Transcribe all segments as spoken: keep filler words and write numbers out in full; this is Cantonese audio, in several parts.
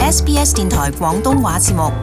S B S 電台廣東話節目。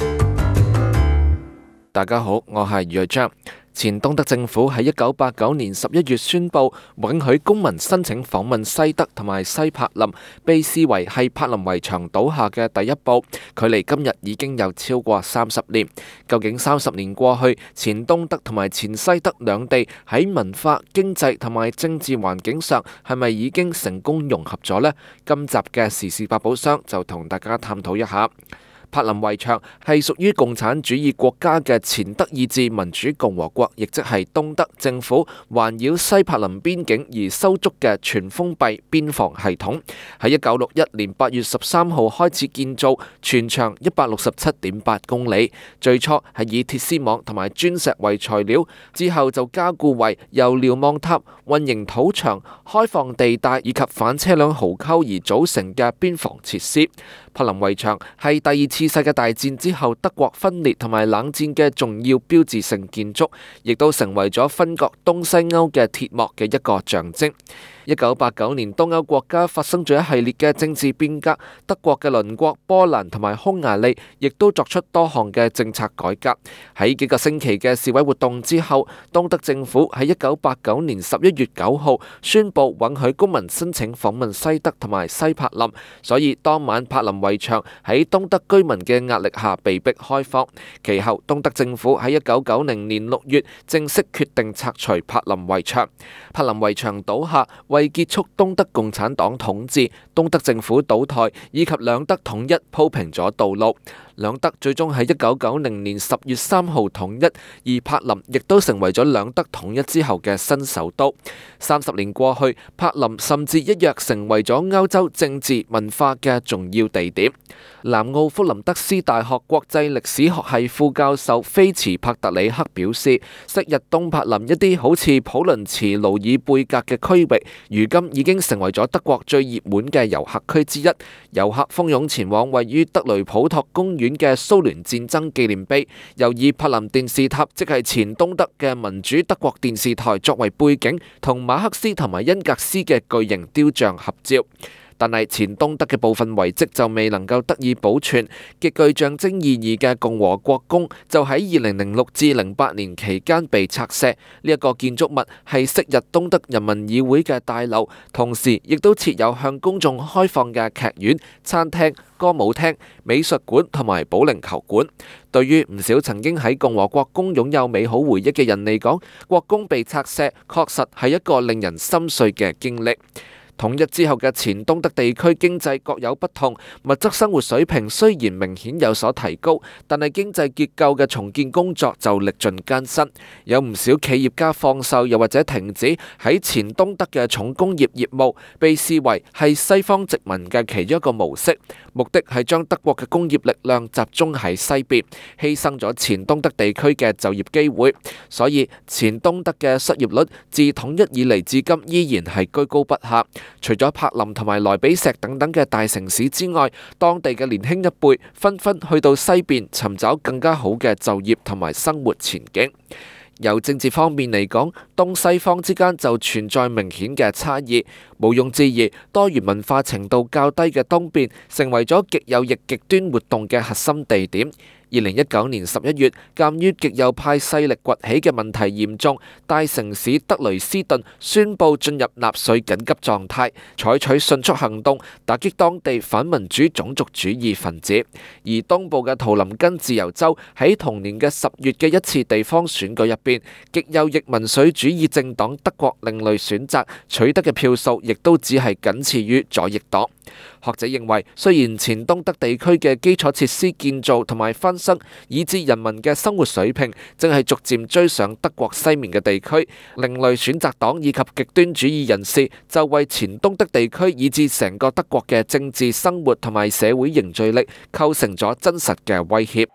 大家好，我係余章。前東德政府喺一九八九年十一月宣布允許公民申請訪問西德同埋西柏林，被視為係柏林圍牆倒下嘅第一步。距離今日已經有超過三十年。究竟三十年過去，前東德同埋前西德兩地喺文化、經濟同埋政治環境上係咪已經成功融合咗呢？今集嘅時事百寶箱就同大家探討一下。柏林圍牆係屬於共產主義國家嘅前德意志民主共和國，亦即係東德政府環繞西柏林邊境而修築嘅全封閉邊防系統。喺一九六一年八月十三號開始建造，全長一百六十七點八公里。最初係以鐵絲網同埋磚石為材料，之後就加固為由瞭望塔、混凝土牆、開放地帶以及反車輛壕溝而組成嘅邊防設施。柏林圍牆係第二次世界大戰之後德國分裂同埋冷戰嘅重要標誌性建築，亦都成為咗分割東西歐嘅鐵幕嘅一個象徵。一九八九年，東歐國家發生咗一系列嘅政治變革，德國嘅鄰國波蘭同埋匈牙利亦都作出多項嘅政策改革。喺幾個星期嘅示威活動之後，東德政府喺一九八九年十一月九號宣布允許公民申請訪問西德同埋西柏林，所以當晚柏林圍牆喺東德居民嘅壓力下被迫開放。其後，東德政府喺一九九零年六月正式決定拆除柏林圍牆。柏林圍牆倒下，為結束東德共產黨統治、東德政府倒台以及兩德統一鋪平咗道路。兩德最終喺一九九零年十月三號統一，而柏林亦都成為咗兩德統一之後嘅新首都。三十年過去，柏林甚至一躍成為咗歐洲政治文化嘅重要地點。南奧福林德斯大學國際歷史學系副教授菲茨帕特里克表示，昔日東柏林一啲好似普倫茨盧爾貝格嘅區域，如今已經成為咗德國最熱門嘅遊客區之一。遊客蜂擁前往位於德雷普托公園嘅蘇聯戰爭紀念碑，又以柏林電視塔，即係前東德嘅民主德國電視台作為背景，同馬克思同埋恩格斯嘅巨型雕像合照。但係前東德嘅部分遺跡就未能夠得以保存，極具象徵意義嘅共和國宮就喺二零零六至零八年期間被拆卸。呢一個建築物係昔日東德人民議會嘅大樓，同時亦都設有向公眾開放嘅劇院、餐廳、歌舞廳、美術館同埋保齡球館。對於唔少曾經喺共和國宮擁有美好回憶嘅人嚟講，國宮被拆卸確實係一個令人心碎嘅經歷。統一之後嘅前東德地區經濟各有不同，物質生活水平雖然明顯有所提高，但係經濟結構嘅重建工作就歷盡艱辛。有唔少企業家放售又或者停止喺前東德嘅重工業業務，被視為係西方殖民嘅其中一個模式，目的係將德國嘅工業力量集中喺西邊，犧牲咗前東德地區嘅就業機會。所以前東德嘅失業率自統一以嚟至今依然係居高不下。除咗柏林同埋萊比錫等等嘅大城市之外，當地嘅年輕一輩紛紛去到西邊尋找更加好嘅就業同埋生活前景。由政治方面嚟講，東西方之間就存在明顯嘅差異。毋庸置疑，多元文化程度較低嘅東邊成為咗極右翼極端活動嘅核心地點。二零一九年十一月，鑑於極右派勢力崛起嘅問題嚴重，大城市德累斯頓宣布進入納粹緊急狀態，採取迅速行動打擊當地反民主種族主義分子。而東部嘅圖林根自由州喺同年嘅十月嘅一次地方選舉入邊，極右翼民粹主義政黨德國另類選擇取得嘅票數亦都只係僅次於左翼黨。學者認為，雖然前東德地區嘅基礎設施建造同埋翻新，以致人民嘅生活水平正係逐漸追上德國西面嘅地區，另類選擇黨以及極端主義人士就為前東德地區以至成個德國嘅政治生活同埋社會凝聚力構成咗真實嘅威脅。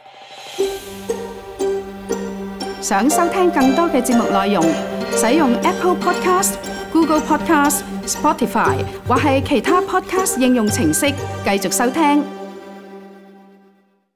想收聽更多嘅節目內容，使用 Apple Podcast、Google Podcast、Spotify 或係其他 Podcast 應用程式繼續收聽。